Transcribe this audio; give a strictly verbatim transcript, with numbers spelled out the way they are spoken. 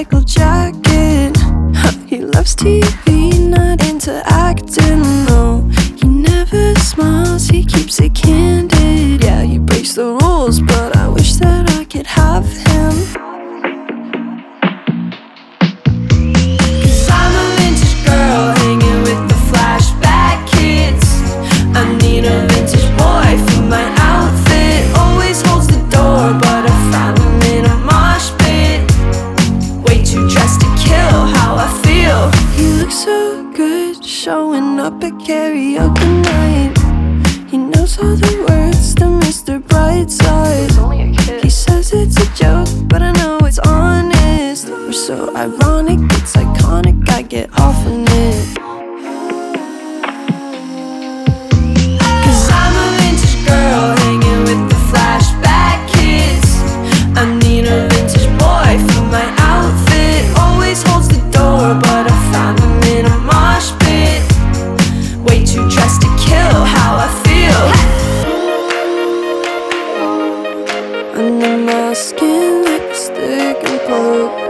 motorcycle jacket. He loves T V, not into acting, no. He never smiles, he keeps it candid. Yeah, he breaks the rules, but I wish that I could have him. Cause I'm a vintage girl hanging with the flashback kids. I need a vintage boy for my outfit. Always holds the door, but I found him in a mosh pit. Way too dressed to kill how I feel. He looks so good, showing up at karaoke night. He knows all the words to Mister Brightside. He says it's a joke, but I know it's honest. We're so ironic, it's iconic, I get off on it. Cause I'm a vintage girl hanging with the flashback kids. I need a vintage boy for my outfit. Always holds the door, but I found him in a mosh pit. Way too dressed to kill how I feel. Under my skin, lipstick and poke.